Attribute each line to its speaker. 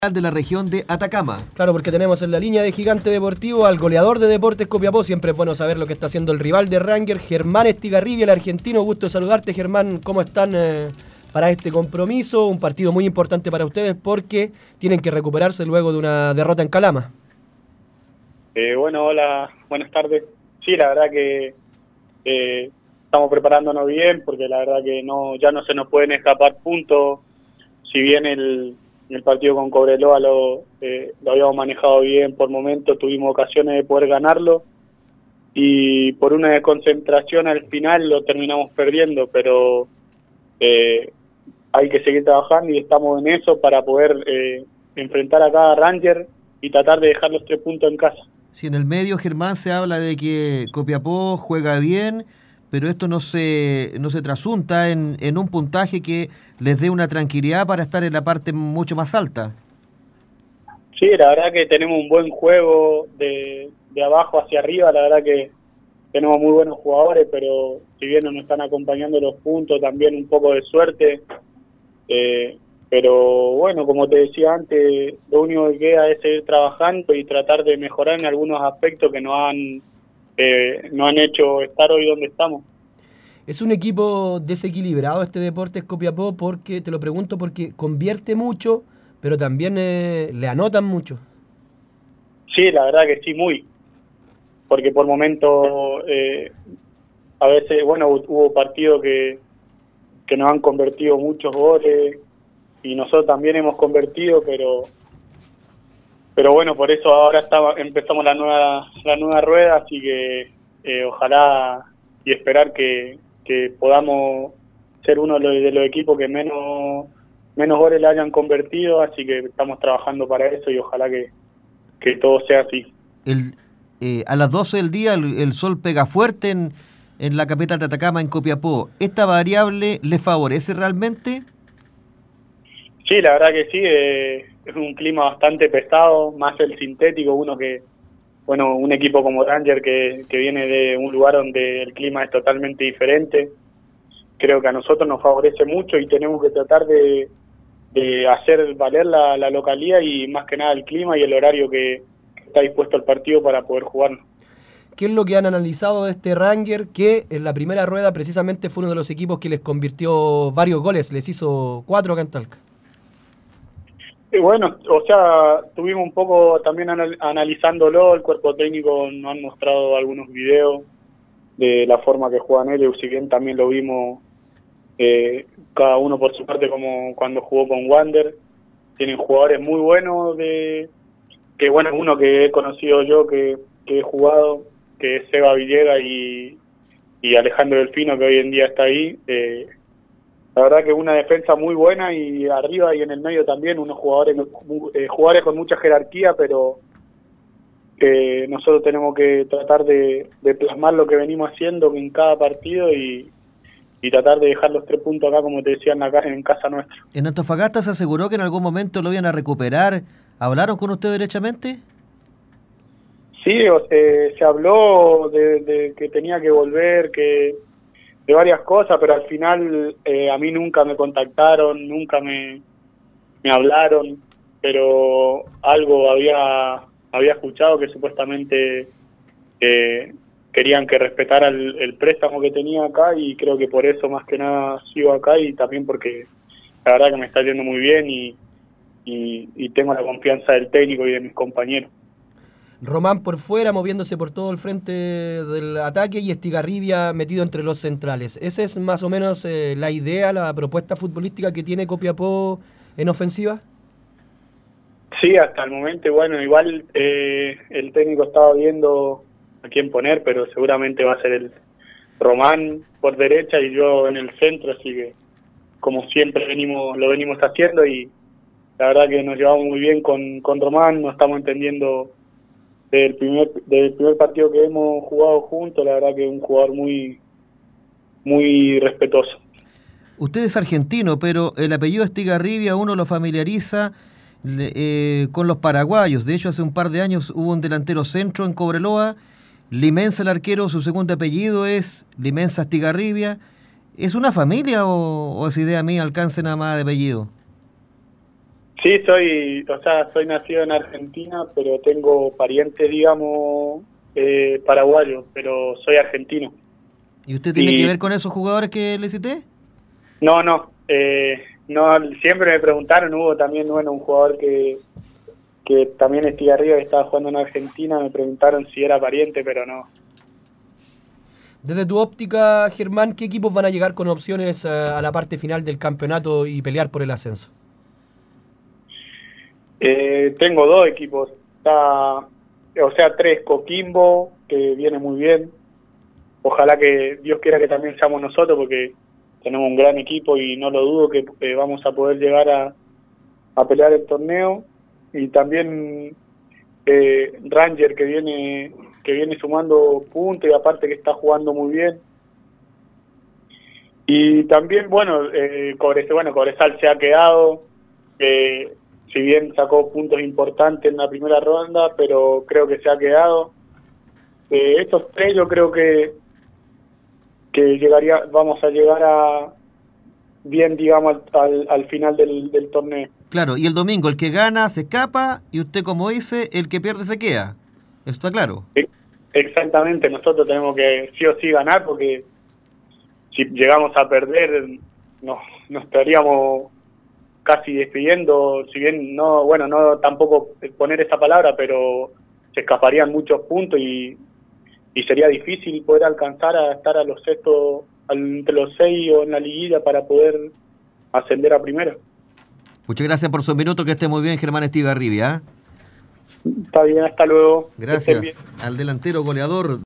Speaker 1: de la región de Atacama.
Speaker 2: Claro, porque tenemos en la línea de Gigante Deportivo al goleador de Deportes Copiapó. Siempre es bueno saber lo que está haciendo el rival de Ranger, Germán Estigarribia, el argentino. Gusto de saludarte, Germán. ¿Cómo están para este compromiso? Un partido muy importante para ustedes porque tienen que recuperarse luego de una derrota en Calama.
Speaker 3: Bueno, hola, buenas tardes. Sí, la verdad que estamos preparándonos bien porque la verdad que ya no se nos pueden escapar puntos. Si bien el partido con Cobreloa lo habíamos manejado bien por momentos, tuvimos ocasiones de poder ganarlo y por una desconcentración al final lo terminamos perdiendo, pero hay que seguir trabajando y estamos en eso para poder enfrentar a cada Ranger y tratar de dejar los 3 puntos en casa.
Speaker 1: Si en el medio, Germán, se habla de que Copiapó juega bien, pero esto no se trasunta en un puntaje que les dé una tranquilidad para estar en la parte mucho más alta.
Speaker 3: Sí, la verdad que tenemos un buen juego de abajo hacia arriba, la verdad que tenemos muy buenos jugadores, pero si bien no nos están acompañando los puntos, también un poco de suerte. Pero bueno, como te decía antes, lo único que queda es seguir trabajando y tratar de mejorar en algunos aspectos que nos han hecho estar hoy donde estamos.
Speaker 2: Es un equipo desequilibrado este Deportes Copiapó, porque te lo pregunto porque convierte mucho, pero también le anotan mucho.
Speaker 3: Sí, la verdad que sí, muy. Porque por momentos, a veces, bueno, hubo partidos que nos han convertido muchos goles y nosotros también hemos convertido, pero bueno, por eso ahora empezamos la nueva rueda, así que ojalá y esperar que podamos ser uno de los equipos que menos goles le hayan convertido, así que estamos trabajando para eso y ojalá que todo sea así.
Speaker 1: A las 12 del día el sol pega fuerte en la capital de Atacama, en Copiapó. ¿Esta variable le favorece realmente?
Speaker 3: Sí, la verdad que sí, es un clima bastante pesado, más el sintético, un equipo como Ranger que viene de un lugar donde el clima es totalmente diferente. Creo que a nosotros nos favorece mucho y tenemos que tratar de hacer valer la localidad y más que nada el clima y el horario que está dispuesto el partido para poder jugarlo.
Speaker 2: ¿Qué es lo que han analizado de este Ranger que en la primera rueda precisamente fue uno de los equipos que les convirtió varios goles? Les hizo 4 acá en Talca.
Speaker 3: Bueno, o sea, tuvimos un poco también analizándolo, el cuerpo técnico nos han mostrado algunos videos de la forma que juegan ellos, si bien también lo vimos cada uno por su parte como cuando jugó con Wander. Tienen jugadores muy buenos, uno que he conocido yo, que he jugado, que es Seba Villegas y Alejandro Delfino, que hoy en día está ahí. La verdad que una defensa muy buena y arriba y en el medio también unos jugadores con mucha jerarquía, pero que nosotros tenemos que tratar de plasmar lo que venimos haciendo en cada partido y tratar de dejar los 3 puntos acá, como te decía, en casa nuestra.
Speaker 1: ¿En Antofagasta se aseguró que en algún momento lo iban a recuperar? ¿Hablaron con usted derechamente?
Speaker 3: Sí, se habló de que tenía que volver, de varias cosas, pero al final a mí nunca me contactaron, nunca me hablaron, pero algo había escuchado que supuestamente querían que respetara el préstamo que tenía acá y creo que por eso más que nada sigo acá y también porque la verdad que me está yendo muy bien y tengo la confianza del técnico y de mis compañeros.
Speaker 2: Román por fuera, moviéndose por todo el frente del ataque, y Estigarribia metido entre los centrales. ¿Esa es más o menos la idea, la propuesta futbolística que tiene Copiapó en ofensiva?
Speaker 3: Sí, hasta el momento, bueno, igual el técnico estaba viendo a quién poner, pero seguramente va a ser el Román por derecha y yo en el centro, así que como siempre lo venimos haciendo y la verdad que nos llevamos muy bien con Román, nos estamos entendiendo del primer partido que hemos jugado juntos, la verdad que es un jugador muy, muy respetuoso.
Speaker 1: Usted es argentino, pero el apellido Estigarribia uno lo familiariza con los paraguayos. De hecho, hace un par de años hubo un delantero centro en Cobreloa, Limensa el arquero, su segundo apellido es Limensa Estigarribia. ¿Es una familia o es idea mía, alcance nada más de apellido?
Speaker 3: Sí, soy nacido en Argentina, pero tengo parientes, digamos, paraguayos, pero soy argentino.
Speaker 1: ¿Y usted tiene que ver con esos jugadores que le cité?
Speaker 3: No, no, siempre me preguntaron, hubo también, bueno, un jugador que también Estigarribia, que estaba jugando en Argentina, me preguntaron si era pariente, pero no.
Speaker 2: Desde tu óptica, Germán, ¿qué equipos van a llegar con opciones a la parte final del campeonato y pelear por el ascenso?
Speaker 3: Tengo 2 equipos, tres, Coquimbo, que viene muy bien. Ojalá que Dios quiera que también seamos nosotros, porque tenemos un gran equipo y no lo dudo que vamos a poder llegar a pelear el torneo. Y también Ranger, que viene sumando puntos y aparte que está jugando muy bien. Y también, Cobresal se ha quedado, si bien sacó puntos importantes en la primera ronda, pero creo que se ha quedado. Estos 3 yo creo que vamos a llegar a bien, digamos, al final del torneo.
Speaker 1: Claro, y el domingo el que gana se escapa y usted, como dice, el que pierde se queda. ¿Eso está claro?
Speaker 3: Exactamente, nosotros tenemos que sí o sí ganar, porque si llegamos a perder nos estaríamos casi despidiendo, si bien no tampoco poner esa palabra, pero se escaparían muchos puntos y sería difícil poder alcanzar a estar a los sextos, entre los 6 o en la liguilla para poder ascender a primera.
Speaker 1: Muchas gracias por su minuto, que esté muy bien, Germán Estigarribia.
Speaker 3: Está bien, hasta luego.
Speaker 1: Gracias al delantero goleador